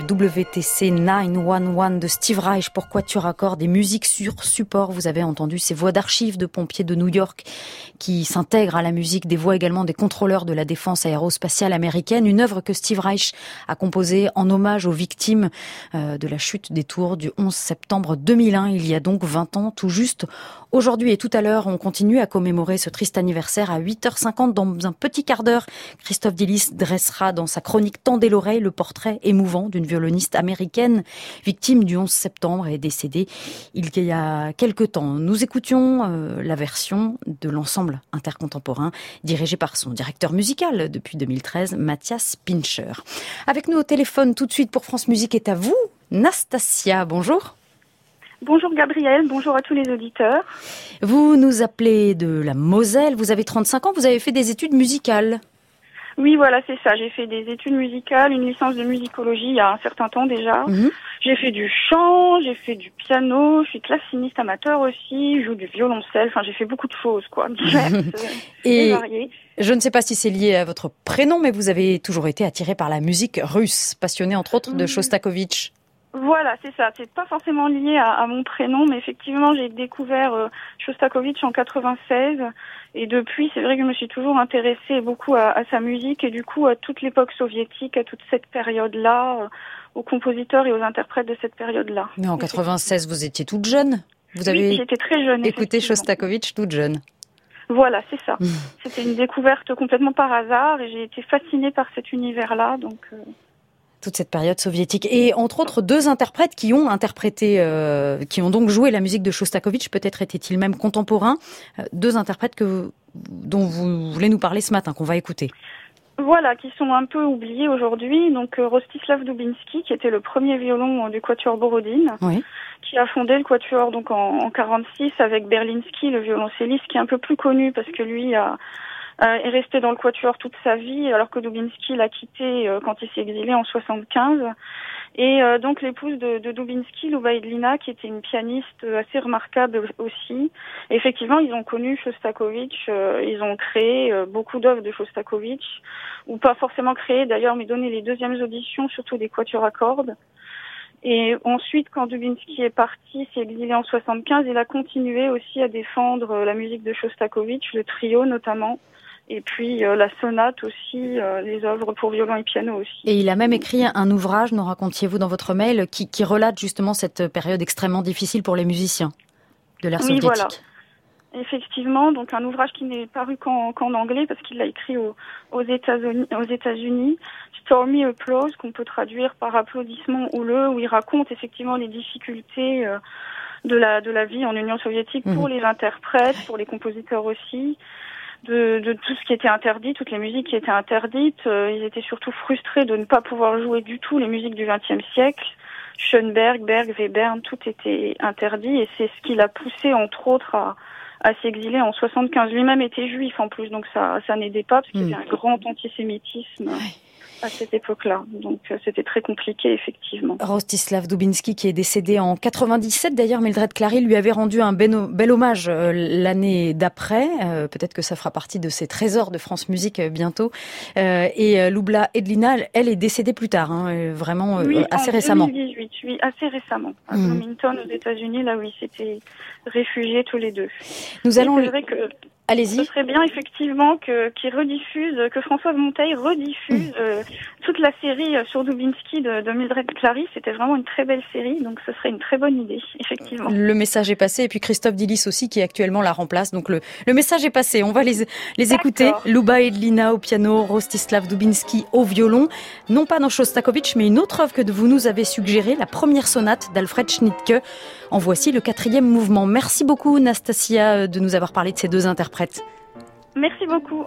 W T C neuf cent onze de Steve Reich pour Quatuor à cordes et musique sur support. Vous avez entendu ces voix d'archives de pompiers de New York qui s'intègrent à la musique, des voix également des contrôleurs de la défense aérospatiale américaine. Une œuvre que Steve Reich a composée en hommage aux victimes de la chute des tours du onze septembre deux mille un, il y a donc vingt ans tout juste. Aujourd'hui et tout à l'heure, on continue à commémorer ce triste anniversaire à huit heures cinquante. Dans un petit quart d'heure, Christophe Dillis dressera dans sa chronique Tendez l'oreille le portrait émouvant d'une violoniste américaine victime du onze septembre et décédée il y a quelque temps. Nous écoutions euh, la version de l'ensemble intercontemporain dirigé par son directeur musical depuis deux mille treize, Mathias Pincher. Avec nous au téléphone tout de suite pour France Musique est à vous, Nastasia. Bonjour. Bonjour Gabrielle, bonjour à tous les auditeurs. Vous nous appelez de la Moselle, vous avez trente-cinq ans, vous avez fait des études musicales. Oui, voilà, c'est ça. J'ai fait des études musicales, une licence de musicologie il y a un certain temps déjà. Mmh. J'ai fait du chant, j'ai fait du piano, je suis classiniste amateur aussi, je joue du violoncelle, enfin j'ai fait beaucoup de choses, quoi, diverses et variées. Je ne sais pas si c'est lié à votre prénom, mais vous avez toujours été attirée par la musique russe, passionnée entre autres de Shostakovich. Voilà, c'est ça. C'est pas forcément lié à, à mon prénom, mais effectivement, j'ai découvert euh, Shostakovich en quatre-vingt-seize. Et depuis, c'est vrai que je me suis toujours intéressée beaucoup à, à sa musique et du coup à toute l'époque soviétique, à toute cette période-là, euh, aux compositeurs et aux interprètes de cette période-là. Mais en quatre-vingt-seize, vous étiez toute jeune. Vous avez oui, j'étais très jeune. Écouté Shostakovich toute jeune. Voilà, c'est ça. Mmh. C'était une découverte complètement par hasard et j'ai été fascinée par cet univers-là, donc... Euh... toute cette période soviétique. Et entre autres, deux interprètes qui ont interprété, euh, qui ont donc joué la musique de Shostakovich, peut-être étaient-ils même contemporains, euh, deux interprètes que, dont vous voulez nous parler ce matin, qu'on va écouter. Voilà, qui sont un peu oubliés aujourd'hui. Donc euh, Rostislav Dubinsky, qui était le premier violon du Quatuor Borodine, oui. qui a fondé le Quatuor donc en, en quarante-six avec Berlinski, le violoncelliste, qui est un peu plus connu parce que lui a... Euh, est resté dans le Quatuor toute sa vie, alors que Dubinsky l'a quitté euh, quand il s'est exilé en soixante-quinze. Et euh, donc l'épouse de, de Dubinsky, Luba Edlina, qui était une pianiste assez remarquable aussi. Et effectivement, ils ont connu Shostakovich, euh, ils ont créé euh, beaucoup d'œuvres de Shostakovich, ou pas forcément créé d'ailleurs, mais donné les deuxièmes auditions, surtout des quatuors à cordes. Et ensuite, quand Dubinsky est parti, s'est exilé en soixante-quinze, il a continué aussi à défendre la musique de Shostakovich, le trio notamment. Et puis euh, la sonate aussi, euh, les œuvres pour violon et piano aussi. Et il a même écrit un ouvrage, nous racontiez-vous dans votre mail, qui, qui relate justement cette période extrêmement difficile pour les musiciens de l'ère oui, soviétique. Voilà. Effectivement, donc un ouvrage qui n'est paru qu'en, qu'en anglais parce qu'il l'a écrit au, aux États-Unis, aux États-Unis, Stormy Applause, qu'on peut traduire par applaudissements houleux, où il raconte effectivement les difficultés euh, de la de la vie en Union soviétique mmh. pour les interprètes, pour les compositeurs aussi. De, de tout ce qui était interdit, toutes les musiques qui étaient interdites. Euh, ils étaient surtout frustrés de ne pas pouvoir jouer du tout les musiques du vingtième siècle. Schoenberg, Berg, Webern, tout était interdit et c'est ce qui l'a poussé entre autres à, à s'exiler en soixante-quinze. Lui-même était juif en plus, donc ça, ça n'aidait pas parce qu'il y avait un grand antisémitisme à cette époque-là. Donc euh, c'était très compliqué, effectivement. Rostislav Dubinsky, qui est décédé en quatre-vingt-dix-sept, d'ailleurs, Mildred Clary lui avait rendu un bel, bel hommage euh, l'année d'après. Euh, peut-être que ça fera partie de ses trésors de France Musique euh, bientôt. Euh, et euh, Luba Edlina, elle est décédée plus tard, hein, vraiment euh, oui, assez en récemment. deux mille dix-huit, oui, assez récemment. À mmh. Bloomington, aux États-Unis, là où ils s'étaient réfugiés tous les deux. Nous et allons... C'est vrai que... Allez-y. Ce serait bien effectivement que qu'ils rediffusent, que Françoise Monteil rediffuse mmh. euh, toute la série sur Dubinsky de, de Mildred Clary. C'était vraiment une très belle série, donc ce serait une très bonne idée, effectivement. Le message est passé, et puis Christophe Dillis aussi qui actuellement la remplace. Donc le, le message est passé. On va les les écouter. Luba Edlina au piano, Rostislav Dubinsky au violon. Non pas dans Shostakovich, mais une autre œuvre que vous nous avez suggérée, la première sonate d'Alfred Schnittke. En voici le quatrième mouvement. Merci beaucoup, Nastasia, de nous avoir parlé de ces deux interprètes. Merci beaucoup.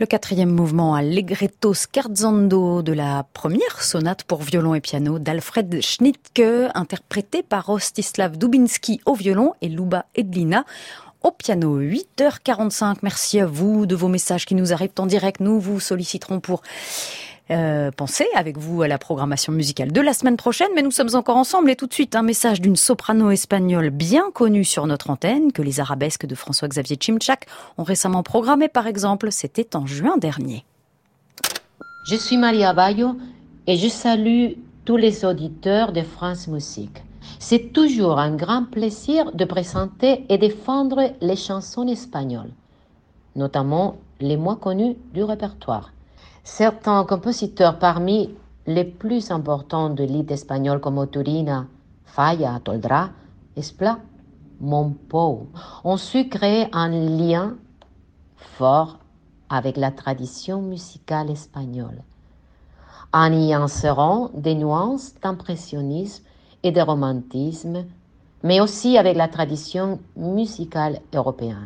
Le quatrième mouvement Allegretto scherzando de la première sonate pour violon et piano d'Alfred Schnittke, interprétée par Rostislav Dubinski au violon et Luba Edlina au piano. Huit heures quarante-cinq. Merci à vous de vos messages qui nous arrivent en direct. Nous vous solliciterons pour Euh, pensez avec vous à la programmation musicale de la semaine prochaine, mais nous sommes encore ensemble et tout de suite un message d'une soprano espagnole bien connue sur notre antenne que les arabesques de François-Xavier Chimchak ont récemment programmé par exemple, c'était en juin dernier. Je suis Maria Bayo et je salue tous les auditeurs de France Musique. C'est toujours un grand plaisir de présenter et défendre les chansons espagnoles, notamment les moins connues du répertoire. Certains compositeurs parmi les plus importants de l'élite espagnole comme Turina, Falla, Toldrá, Esplà, Montpou ont su créer un lien fort avec la tradition musicale espagnole, en y insérant des nuances d'impressionnisme et de romantisme, mais aussi avec la tradition musicale européenne.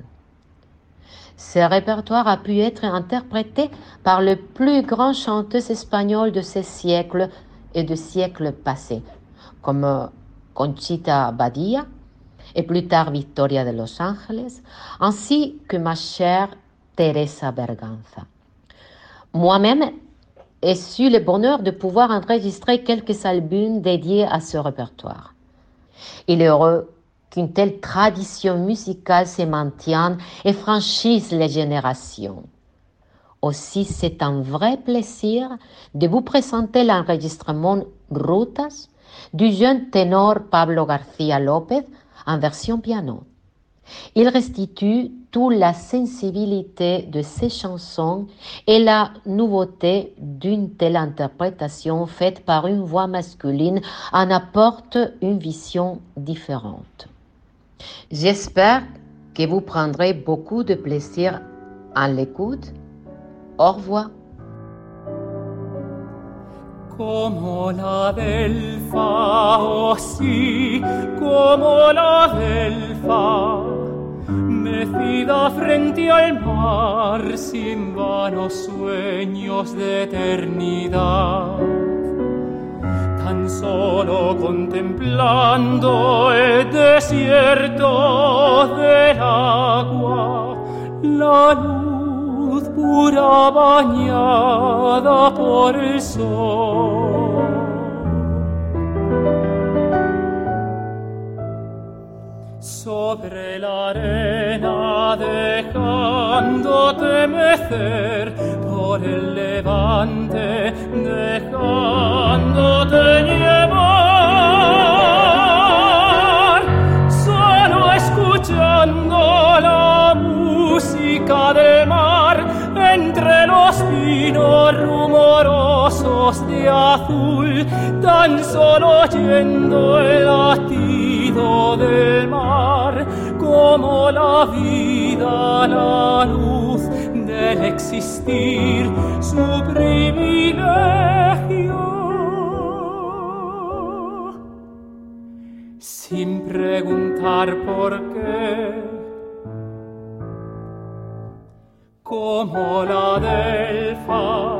Ce répertoire a pu être interprété par les plus grands chanteuses espagnoles de ce siècle et de siècles passés, comme Conchita Badia et plus tard Victoria de Los Angeles, ainsi que ma chère Teresa Berganza. Moi-même, j'ai eu le bonheur de pouvoir enregistrer quelques albums dédiés à ce répertoire. Il est heureux qu'une telle tradition musicale se maintienne et franchisse les générations. Aussi, c'est un vrai plaisir de vous présenter l'enregistrement Rutas du jeune ténor Pablo García López en version piano. Il restitue toute la sensibilité de ces chansons et la nouveauté d'une telle interprétation faite par une voix masculine en apporte une vision différente. J'espère que vous prendrez beaucoup de plaisir en l'écoute. Au revoir. Como la delfa, oh sí, como la delfa, mecida frente al mar, sin vanos sueños de eternidad. Tan solo contemplando el desierto del agua, la luz pura bañada por el sol. Sobre la arena dejándote mecer por el levante, dejándote llevar, solo escuchando la música del mar entre los pinos rumorosos de azul, tan solo oyendo el latido del mar, como la vida, la luz del existir, su privilegio. Sin preguntar por qué, como la delfa.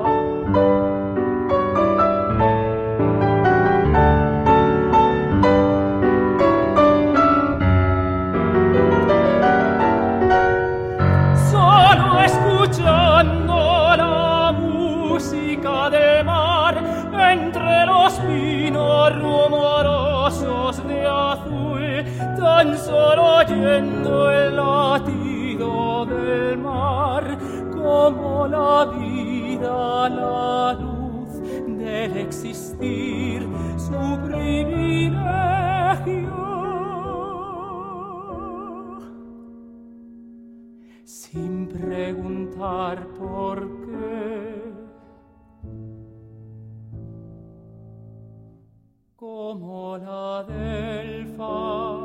Solo escuchando la música del mar entre los pinos rumorosos de azul, tan solo oyendo el latido del mar, como la vida, la luz del existir, su privilegio. Sin preguntar por qué, como la delfa.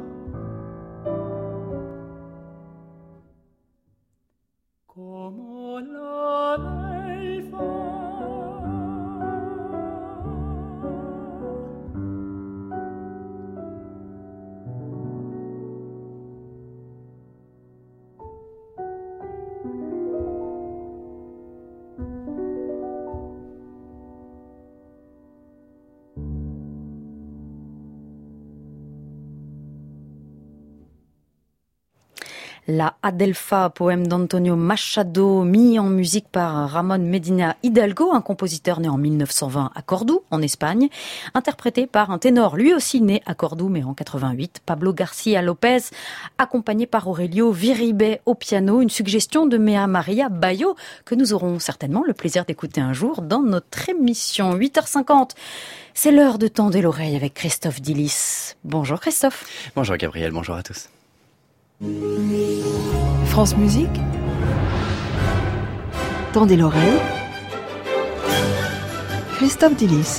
Como la delfa. La Adelfa, poème d'Antonio Machado, mis en musique par Ramón Medina Hidalgo, un compositeur né en mille neuf cent vingt à Cordoue, en Espagne, interprété par un ténor lui aussi né à Cordoue, mais en quatre-vingt-huit, Pablo García López, accompagné par Aurelio Viribay au piano, une suggestion de Mea Maria Bayo, que nous aurons certainement le plaisir d'écouter un jour dans notre émission. huit heures cinquante, c'est l'heure de tendre l'oreille avec Christophe Dillis. Bonjour Christophe. Bonjour Gabriel, bonjour à tous. France Musique. Tendez l'oreille. Christophe Dillis.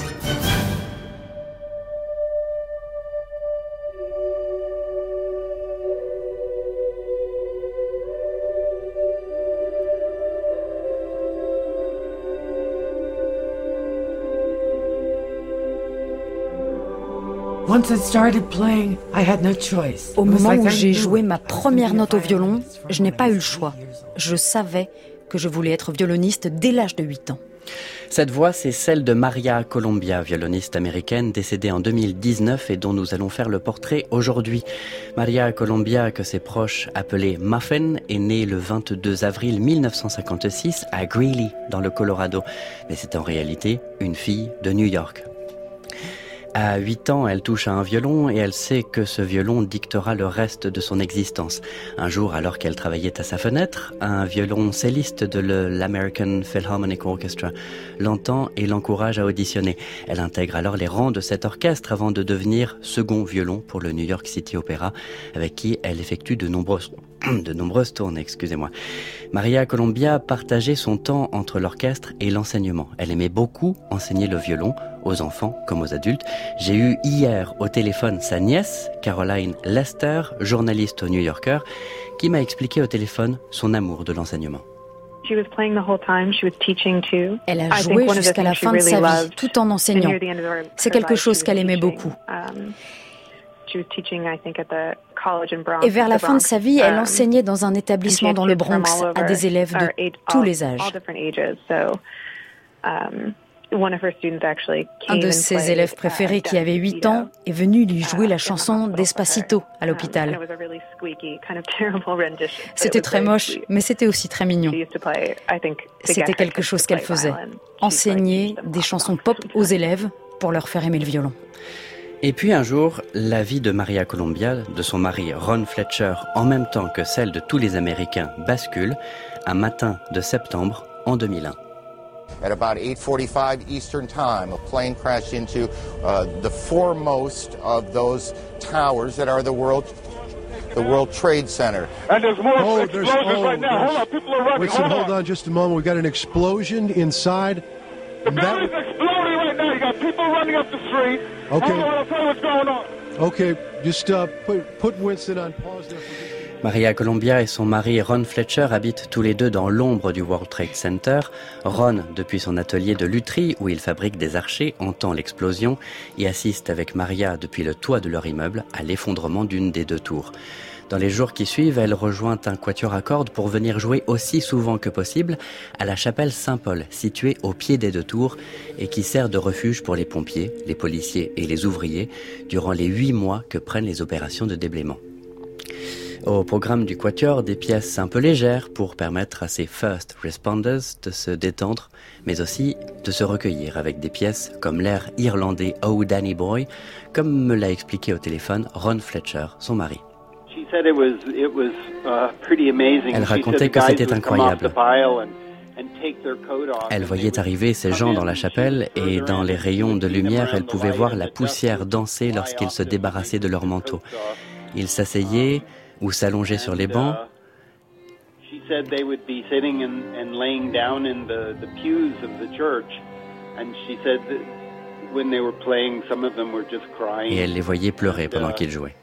Au moment où j'ai joué ma première note au violon, je n'ai pas eu le choix. Je savais que je voulais être violoniste dès l'âge de huit ans. Cette voix, c'est celle de Maria Columbia, violoniste américaine décédée en deux mille dix-neuf et dont nous allons faire le portrait aujourd'hui. Maria Columbia, que ses proches appelaient Muffin, est née le vingt-deux avril mille neuf cent cinquante-six à Greeley, dans le Colorado. Mais c'est en réalité une fille de New York. À huit ans, elle touche à un violon et elle sait que ce violon dictera le reste de son existence. Un jour, alors qu'elle travaillait à sa fenêtre, un violoncelliste de l'American Philharmonic Orchestra l'entend et l'encourage à auditionner. Elle intègre alors les rangs de cet orchestre avant de devenir second violon pour le New York City Opera, avec qui elle effectue de nombreuses de nombreuses tournées, excusez-moi. Maria Columbia partageait son temps entre l'orchestre et l'enseignement. Elle aimait beaucoup enseigner le violon, aux enfants comme aux adultes. J'ai eu hier au téléphone sa nièce, Caroline Lester, journaliste au New Yorker, qui m'a expliqué au téléphone son amour de l'enseignement. Elle a joué jusqu'à la fin de sa vie, tout en enseignant. C'est quelque chose qu'elle aimait beaucoup. Et vers la fin de sa vie, elle enseignait dans un établissement dans le Bronx à des élèves de tous les âges. Un de ses élèves préférés, qui avait huit ans, est venu lui jouer la chanson Despacito à l'hôpital. C'était très moche, mais c'était aussi très mignon. C'était quelque chose qu'elle faisait, enseigner des chansons pop aux élèves pour leur faire aimer le violon. Et puis un jour, la vie de Maria Columbia, de son mari Ron Fletcher, en même temps que celle de tous les Américains, bascule un matin de septembre en deux mille un. At about eight forty-five Eastern Time, a plane crashed into uh, the foremost of those towers that are the World, the World Trade Center. And there's more oh, explosions oh, right now. Hold on, people are running. Wait, hold, hold on. on just a moment. We've got an explosion inside. The building's that... exploding right now. You got people running up the street. Okay. Hold on, I'll tell you what's going on. Okay, just uh, put, put Winston on pause there for just... Maria Columbia et son mari Ron Fletcher habitent tous les deux dans l'ombre du World Trade Center. Ron, depuis son atelier de lutherie où il fabrique des archers, entend l'explosion et assiste avec Maria depuis le toit de leur immeuble à l'effondrement d'une des deux tours. Dans les jours qui suivent, elle rejoint un quatuor à cordes pour venir jouer aussi souvent que possible à la chapelle Saint-Paul, située au pied des deux tours et qui sert de refuge pour les pompiers, les policiers et les ouvriers durant les huit mois que prennent les opérations de déblaiement. Au programme du quatuor, des pièces un peu légères pour permettre à ces first responders de se détendre, mais aussi de se recueillir avec des pièces comme l'air irlandais Oh Danny Boy, comme me l'a expliqué au téléphone Ron Fletcher, son mari. Elle racontait que c'était incroyable. Elle voyait arriver ces gens dans la chapelle et dans les rayons de lumière, elle pouvait voir la poussière danser lorsqu'ils se débarrassaient de leurs manteaux. Ils s'asseyaient ou s'allonger sur les bancs. Et elle les voyait pleurer pendant qu'ils jouaient.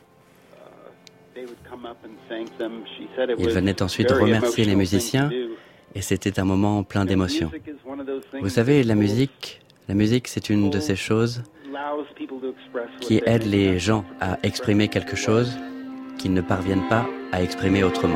Ils venaient ensuite remercier les musiciens et c'était un moment plein d'émotions. Vous savez, la musique, la musique, c'est une de ces choses qui aide les gens à exprimer quelque chose qu'ils ne parviennent pas à exprimer autrement.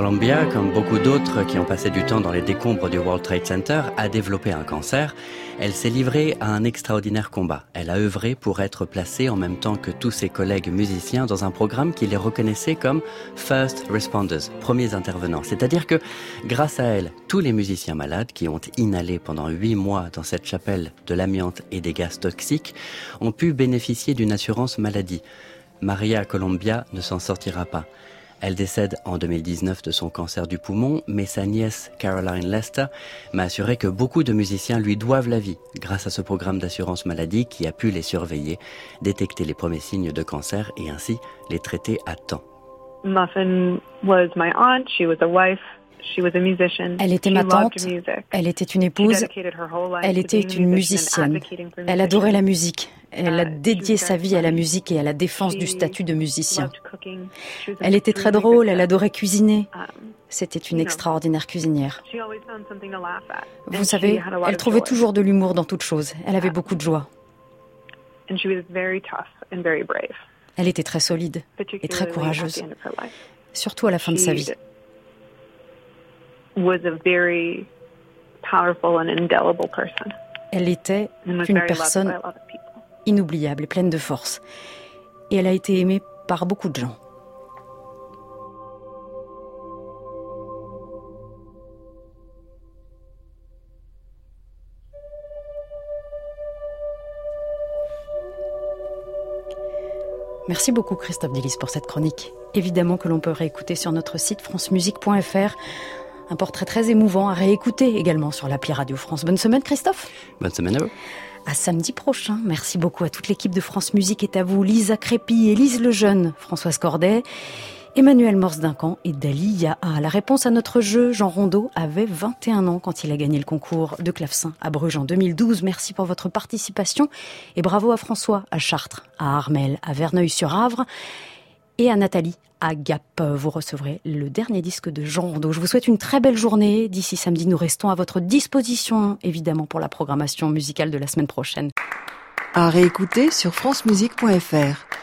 Columbia, comme beaucoup d'autres qui ont passé du temps dans les décombres du World Trade Center, a développé un cancer. Elle s'est livrée à un extraordinaire combat. Elle a œuvré pour être placée en même temps que tous ses collègues musiciens dans un programme qui les reconnaissait comme First Responders, premiers intervenants. C'est-à-dire que, grâce à elle, tous les musiciens malades qui ont inhalé pendant huit mois dans cette chapelle de l'amiante et des gaz toxiques ont pu bénéficier d'une assurance maladie. Maria Columbia ne s'en sortira pas. Elle décède en deux mille dix-neuf de son cancer du poumon, mais sa nièce Caroline Lester m'a assuré que beaucoup de musiciens lui doivent la vie grâce à ce programme d'assurance maladie qui a pu les surveiller, détecter les premiers signes de cancer et ainsi les traiter à temps. Muffin was my aunt, she was a wife. Elle était ma tante, elle était une épouse, elle était une musicienne. Elle adorait la musique. Elle a dédié sa vie à la musique et à la défense du statut de musicien. Elle était très drôle, elle adorait cuisiner. C'était une extraordinaire cuisinière. Vous savez, elle trouvait toujours de l'humour dans toute chose. Elle avait beaucoup de joie. Elle était très solide et très courageuse, surtout à la fin de sa vie. Was a very powerful and indelible person. Elle était une personne inoubliable et pleine de force. Et elle a été aimée par beaucoup de gens. Merci beaucoup Christophe Delis pour cette chronique. Évidemment que l'on peut réécouter sur notre site france musique point f r. Un portrait très émouvant à réécouter également sur l'appli Radio France. Bonne semaine Christophe. Bonne semaine à vous. À samedi prochain. Merci beaucoup à toute l'équipe de France Musique est à vous. Lisa Crépy, Élise Lejeune, Françoise Corday, Emmanuel Morse-Duncan et Dali Yaha. La réponse à notre jeu, Jean Rondeau avait vingt et un ans quand il a gagné le concours de clavecin à Bruges en deux mille douze. Merci pour votre participation et bravo à François à Chartres, à Armel, à Verneuil-sur-Avre et à Nathalie à Gap. Vous recevrez le dernier disque de Jean Rondeau. Je vous souhaite une très belle journée. D'ici samedi, nous restons à votre disposition, évidemment, pour la programmation musicale de la semaine prochaine. À réécouter sur france musique point f r.